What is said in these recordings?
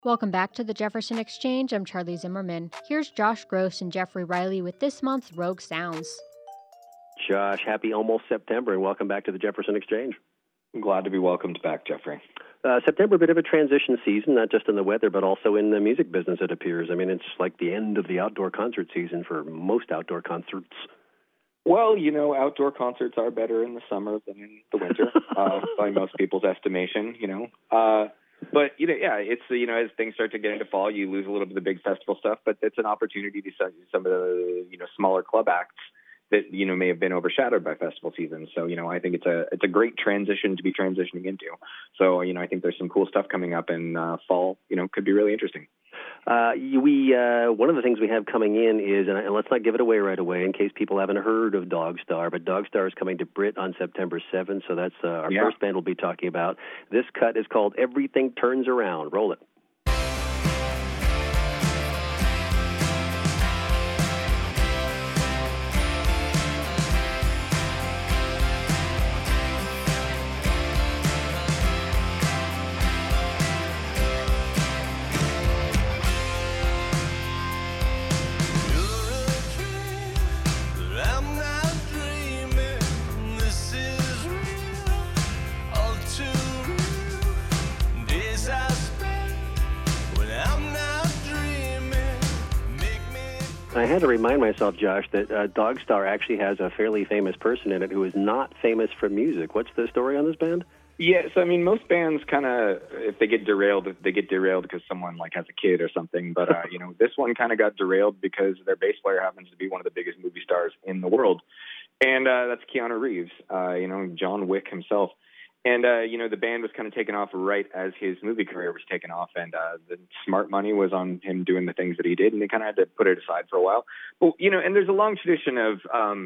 Welcome back to the Jefferson Exchange. I'm Charlie Zimmerman. Here's Josh Gross and Jeffrey Riley with this month's Rogue Sounds. Josh, happy almost September, and welcome back to the Jefferson Exchange. I'm glad to be welcomed back, Jeffrey. September, a bit of a transition season, not just in the weather, but also in the music business, it appears. I mean, it's like the end of the outdoor concert season for most outdoor concerts. Well, outdoor concerts are better in the summer than in the winter, by most people's estimation, But, it's, as things start to get into fall, you lose a little bit of the big festival stuff, but it's an opportunity to see some of the, smaller club acts that, may have been overshadowed by festival season. So, I think it's a great transition to be transitioning into. So, I think there's some cool stuff coming up in fall, could be really interesting. One of the things we have coming in is, and let's not give it away right away in case people haven't heard of Dogstar, but Dogstar is coming to Brit on September 7th, so that's our first band we'll be talking about. This cut is called Everything Turns Around. Roll it. I had to remind myself, Josh, that Dogstar actually has a fairly famous person in it who is not famous for music. What's the story on this band? Yeah, so most bands kind of, if they get derailed because someone has a kid or something. But this one kind of got derailed because their bass player happens to be one of the biggest movie stars in the world, and that's Keanu Reeves. John Wick himself. And, the band was kind of taken off right as his movie career was taken off, and the smart money was on him doing the things that he did, and they kind of had to put it aside for a while. But, and there's a long tradition of,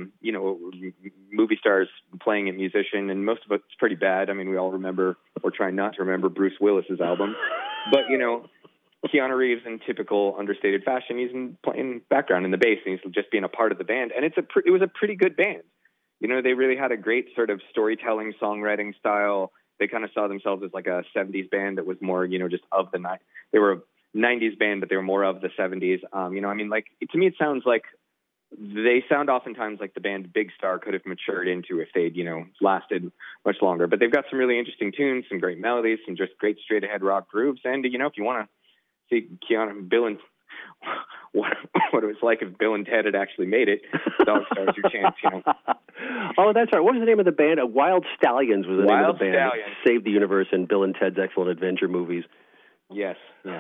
movie stars playing a musician, and most of it's pretty bad. I mean, we all remember, or try not to remember, Bruce Willis's album. But, Keanu Reeves, in typical understated fashion, he's playing background in the bass, and he's just being a part of the band. And it was a pretty good band. They really had a great sort of storytelling, songwriting style. They kind of saw themselves as like a 70s band that was more, just of the night. They were a 90s band, but they were more of the 70s. To me, it sounds like they sound oftentimes like the band Big Star could have matured into if they'd, lasted much longer. But they've got some really interesting tunes, some great melodies, some just great straight ahead rock grooves. And, if you want to see Bill and what it was like if Bill and Ted had actually made it, Dogstar's your chance, Oh, that's right. What was the name of the band? Wild Stallions was the name of the band. Wild Stallions. Saved the universe in Bill and Ted's Excellent Adventure movies. Yes.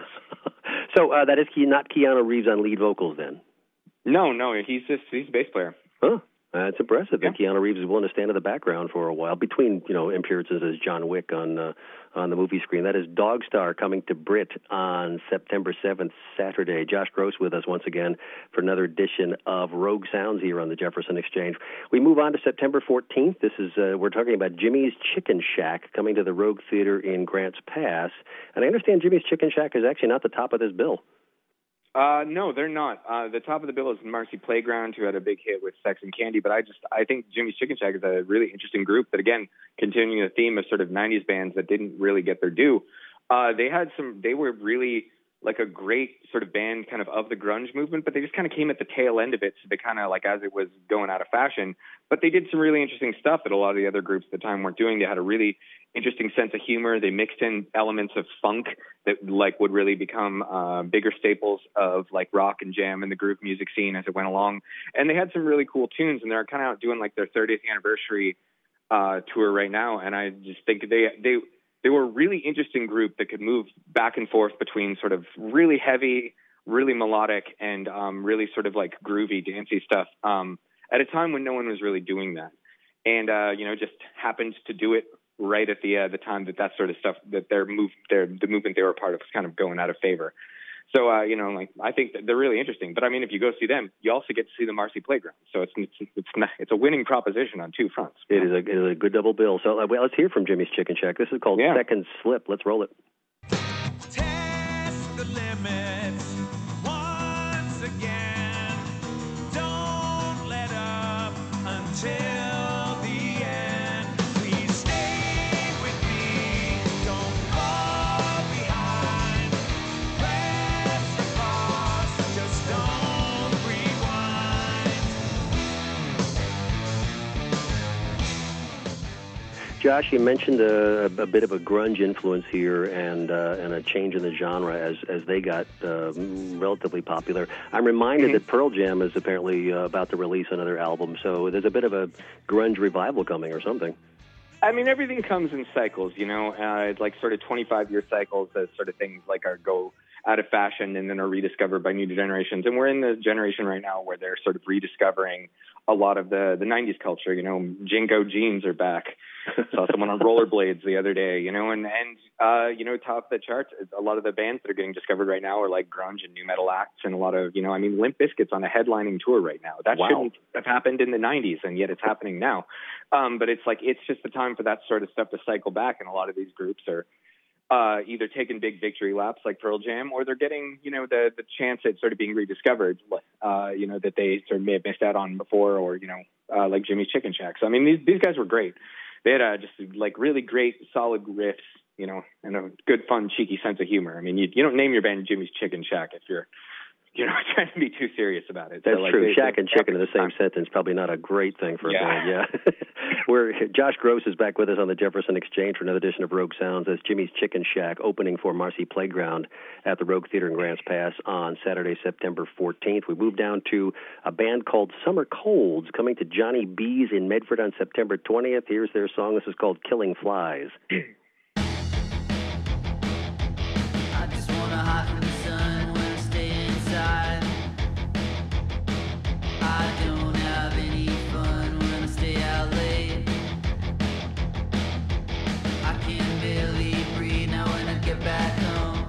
So that is not Keanu Reeves on lead vocals then? No, he's a bass player. Huh. That's impressive that Keanu Reeves is willing to stand in the background for a while between, appearances as John Wick on the movie screen. That is Dogstar coming to Brit on September 7th, Saturday. Josh Gross with us once again for another edition of Rogue Sounds here on the Jefferson Exchange. We move on to September 14th. This is we're talking about Jimmy's Chicken Shack coming to the Rogue Theater in Grants Pass. And I understand Jimmy's Chicken Shack is actually not the top of this bill. No, they're not. The top of the bill is Marcy Playground, who had a big hit with Sex and Candy. But I think Jimmy's Chicken Shack is a really interesting group that, again, continuing the theme of sort of 90s bands that didn't really get their due. They were really like a great sort of band kind of the grunge movement, but they just kind of came at the tail end of it. So they kind of as it was going out of fashion, but they did some really interesting stuff that a lot of the other groups at the time weren't doing. They had a really interesting sense of humor. They mixed in elements of funk that would really become bigger staples of rock and jam in the group music scene as it went along. And they had some really cool tunes, and they're kind of out doing their 30th anniversary tour right now. And I just think they were a really interesting group that could move back and forth between sort of really heavy, really melodic, and really sort of groovy, dancey stuff at a time when no one was really doing that. And, just happened to do it right at the time that sort of stuff, that the movement they were a part of was kind of going out of favor. So, I think that they're really interesting. But, if you go see them, you also get to see the Marcy Playground. So it's a winning proposition on two fronts. It is a good double bill. So let's hear from Jimmy's Chicken Shack. This is called Second Slip. Let's roll it. Test the limits once again. Don't let up until the end. Please stay with me. Don't fall behind. Josh, you mentioned a bit of a grunge influence here and a change in the genre as they got relatively popular. I'm reminded that Pearl Jam is apparently about to release another album, so there's a bit of a grunge revival coming or something. I mean, everything comes in cycles, you know, it's like sort of 25-year cycles as sort of things like go out of fashion and then are rediscovered by new generations. And we're in the generation right now where they're sort of rediscovering a lot of the 90s culture. You know, Jinko jeans are back. Saw someone on rollerblades the other day, you know, and you know, top the charts, a lot of the bands that are getting discovered right now are like grunge and new metal acts, and a lot of, you know, I mean, Limp Bizkit's on a headlining tour right now. That shouldn't have happened in the 90s, and yet it's happening now. But it's like, it's just the time for that sort of stuff to cycle back, and a lot of these groups are either taking big victory laps like Pearl Jam, or they're getting, you know, the chance at sort of being rediscovered, you know, that they sort of may have missed out on before, or, you know, like Jimmy's Chicken Shack. So, I mean, these guys were great. They had just like really great, solid riffs, you know, and a good, fun, cheeky sense of humor. I mean, you don't name your band Jimmy's Chicken Shack if you're not trying to be too serious about it. That's true. Shack and chicken in the same sentence, probably not a great thing for a band. Yeah. Josh Gross is back with us on the Jefferson Exchange for another edition of Rogue Sounds as Jimmy's Chicken Shack opening for Marcy Playground at the Rogue Theater in Grants Pass on Saturday, September 14th. We move down to a band called Summer Colds coming to Johnny B's in Medford on September 20th. Here's their song. This is called Killing Flies. I just want to hide from the sun when I stay inside. I don't have any fun when I stay out late. I can barely breathe now when I get back home.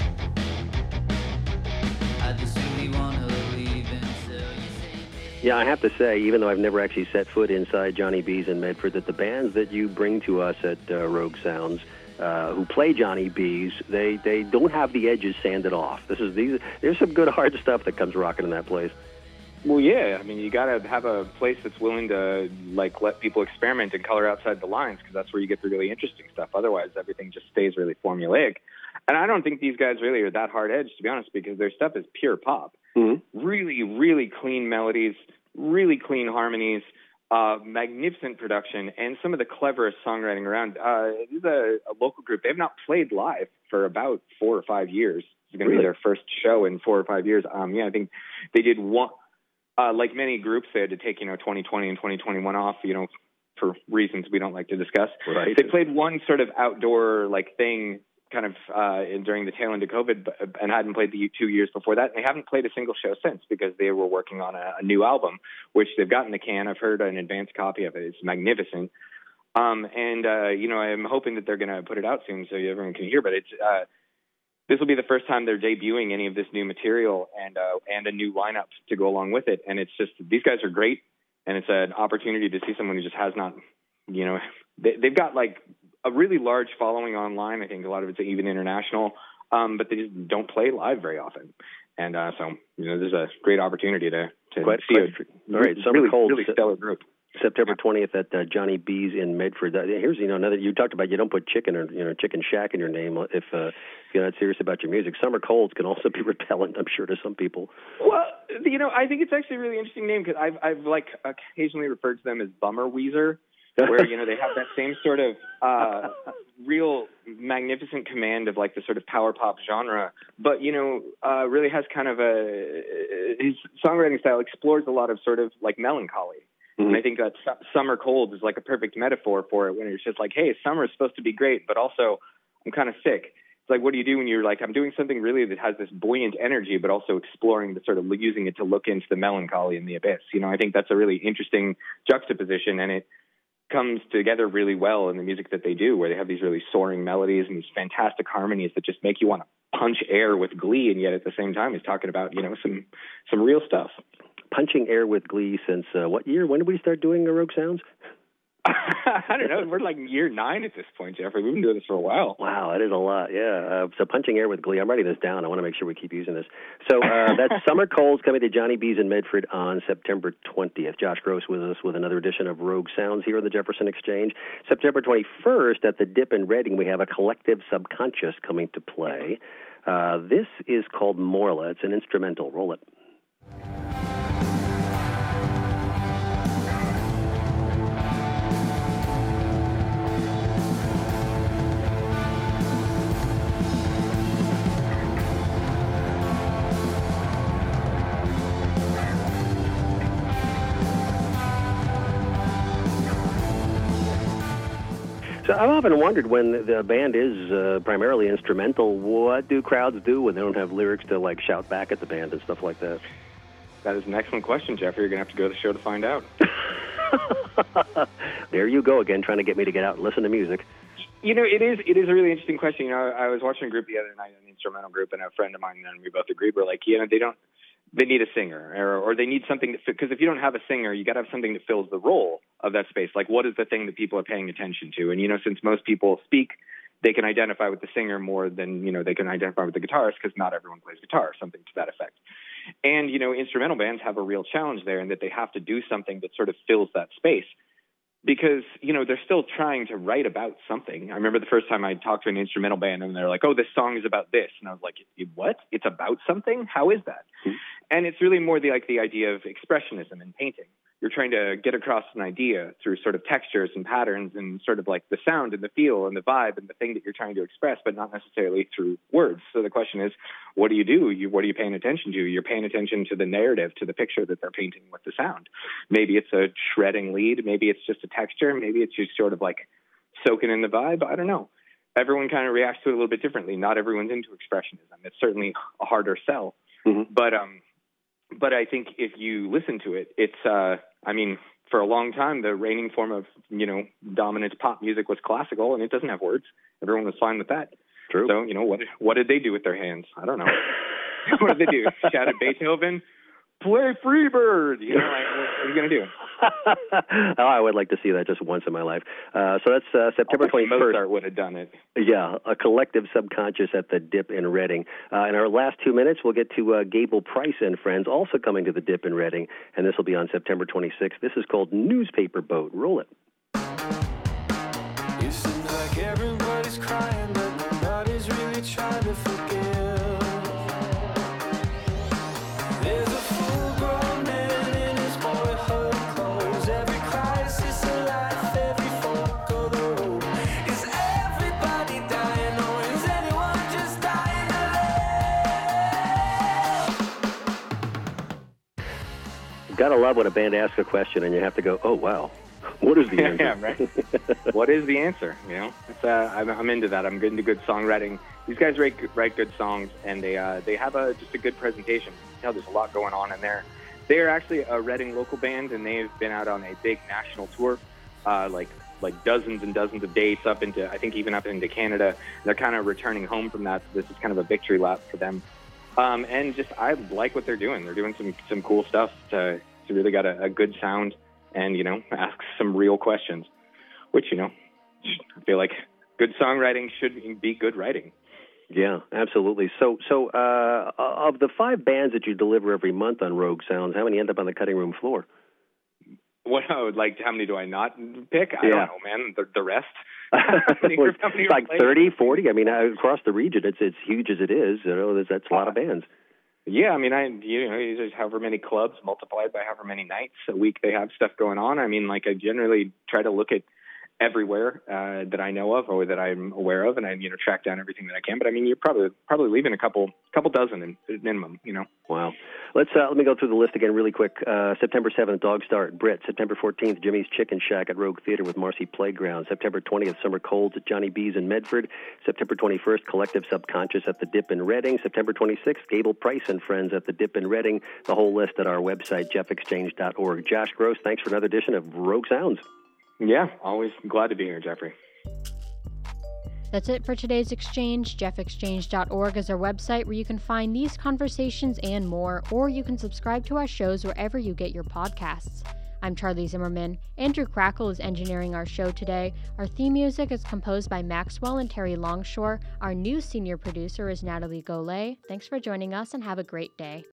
I just really want to leave until you say Yeah, I have to say, even though I've never actually set foot inside Johnny B's in Medford, that the bands that you bring to us at Rogue Sounds who play Johnny B's, they don't have the edges sanded off. There's some good hard stuff that comes rocking in that place. Well, yeah. I mean, you got to have a place that's willing to like let people experiment and color outside the lines, because that's where you get the really interesting stuff. Otherwise, everything just stays really formulaic. And I don't think these guys really are that hard-edged, to be honest, because their stuff is pure pop. Mm-hmm. Really, really clean melodies, really clean harmonies, magnificent production, and some of the cleverest songwriting around. This is a local group. They have not played live for about 4 or 5 years. It's going to be their first show in 4 or 5 years. I think they did one. Like many groups, they had to take 2020 and 2021 off, for reasons we don't like to discuss. Right. They played one sort of outdoor thing kind of during the tail end of COVID, and hadn't played the 2 years before that. And they haven't played a single show since, because they were working on a new album, which they've got in the can. I've heard an advanced copy of it. It's magnificent. I'm hoping that they're going to put it out soon so everyone can hear. But it's this will be the first time they're debuting any of this new material and a new lineup to go along with it. And it's just, these guys are great, and it's an opportunity to see someone who just has not, they've got a really large following online. I think a lot of it's even international, but they just don't play live very often. And so, there's a great opportunity to see all right, Summer Colds, really stellar group. September 20th at Johnny B's in Medford. Here's another. You talked about you don't put chicken or Chicken Shack in your name if you're not serious about your music. Summer Colds can also be repellent, I'm sure, to some people. Well, I think it's actually a really interesting name, because I've occasionally referred to them as Bummer Weezer, where they have that same sort of real magnificent command of the sort of power pop genre, but really has kind of his songwriting style explores a lot of sort of melancholy. Mm-hmm. And I think that Summer Colds is a perfect metaphor for it, when it's just hey, summer is supposed to be great, but also I'm kind of sick. It's what do you do when you're I'm doing something really that has this buoyant energy, but also exploring the sort of using it to look into the melancholy and the abyss. I think that's a really interesting juxtaposition, and it comes together really well in the music that they do, where they have these really soaring melodies and these fantastic harmonies that just make you want to punch air with glee, and yet at the same time he's talking about some real stuff. Punching air with glee since what year? When did we start doing the Rogue Sounds? I don't know. We're year 9 at this point, Jeffrey. We've been doing this for a while. Wow, that is a lot. Yeah. So punching air with glee. I'm writing this down. I want to make sure we keep using this. So that's Summer Colds coming to Johnny B's in Medford on September 20th. Josh Gross with us with another edition of Rogue Sounds here on the Jefferson Exchange. September 21st at the Dip in Reading, we have a Collective Subconscious coming to play. This is called Morla. It's an instrumental. Roll it. I've often wondered when the band is primarily instrumental, what do crowds do when they don't have lyrics to like shout back at the band and stuff like that? That is an excellent question, Jeffrey. You're going to have to go to the show to find out. There you go again, trying to get me to get out and listen to music. You know, it is a really interesting question. You know, I was watching a group the other night, an instrumental group, and a friend of mine, and we both agreed. We're like, you know, they need a singer, or they need something because if you don't have a singer, you got to have something that fills the role of that space. Like, what is the thing that people are paying attention to? And, you know, since most people speak, they can identify with the singer more than, you know, they can identify with the guitarist because not everyone plays guitar, something to that effect. And, you know, instrumental bands have a real challenge there in that they have to do something that sort of fills that space because, you know, they're still trying to write about something. I remember the first time I talked to an instrumental band and they're like, oh, this song is about this. And I was like, what? It's about something? How is that? Mm-hmm. And it's really more the idea of expressionism in painting. You're trying to get across an idea through sort of textures and patterns and sort of like the sound and the feel and the vibe and the thing that you're trying to express, but not necessarily through words. So the question is, what do? What are you paying attention to? You're paying attention to the narrative, to the picture that they're painting with the sound. Maybe it's a shredding lead. Maybe it's just a texture. Maybe it's just sort of like soaking in the vibe. I don't know. Everyone kind of reacts to it a little bit differently. Not everyone's into expressionism. It's certainly a harder sell. Mm-hmm. But I think if you listen to it, it's, I mean, for a long time, the reigning form of, you know, dominant pop music was classical, and it doesn't have words. Everyone was fine with that. True. So, you know, what did they do with their hands? I don't know. What did they do? Shout at Beethoven? Play Freebird! You know, like, what are you going to do? Oh, I would like to see that just once in my life. So that's September 21st. Mozart would have done it. Yeah, a collective subconscious at the Dip in Reading. In our last 2 minutes, we'll get to Gable Price and friends also coming to the Dip in Reading, and this will be on September 26th. This is called Newspaper Boat. Roll it. It seems like everybody's crying, but nobody's really trying to forgive. There's a full-grown man in his boyhood clothes. Every crisis of life, every fork of the road. Is everybody dying, or is anyone just dying to live? Gotta love when a band asks a question and you have to go, oh, wow. What is the answer? Yeah, right. What is the answer? You know, it's, I'm into that. I'm into good songwriting. These guys write good songs, and they have just a good presentation. You can tell there's a lot going on in there. They are actually a Reading local band, and they've been out on a big national tour, like dozens and dozens of dates up into, I think, even up into Canada. They're kind of returning home from that. So this is kind of a victory lap for them. And just I like what they're doing. They're doing some cool stuff to really got a good sound. And, you know, ask some real questions, which, you know, I feel like good songwriting should be good writing. Yeah, absolutely. So of the 5 bands that you deliver every month on Rogue Sounds, how many end up on the cutting room floor? What, like, how many do I not pick? I don't know, man. The rest? It's like 30, 40. I mean, across the region, it's huge as it is. You know, that's a lot of bands. Yeah, I mean, there's however many clubs multiplied by however many nights a week they have stuff going on. I mean, like, I generally try to look at everywhere that I know of or that I'm aware of, and I, you know, track down everything that I can. But I mean, you're probably leaving a couple dozen in minimum, you know. Wow. Let me go through the list again really quick. September 7th, Dog Star at Brit. September 14th, Jimmy's Chicken Shack at Rogue Theater with Marcy Playground. September 20th, Summer Colds at Johnny B's in Medford. September 21st, Collective Subconscious at the Dip in Reading. September 26th, Gable Price and Friends at the Dip in Reading. The whole list at our website, jeffexchange.org. Josh Gross, thanks for another edition of Rogue Sounds. Yeah, always glad to be here, Jeffrey. That's it for today's exchange. jeffexchange.org is our website where you can find these conversations and more, or you can subscribe to our shows wherever you get your podcasts. I'm Charlie Zimmerman. Andrew Crackle is engineering our show today. Our theme music is composed by Maxwell and Terry Longshore. Our new senior producer is Natalie Golay. Thanks for joining us and have a great day.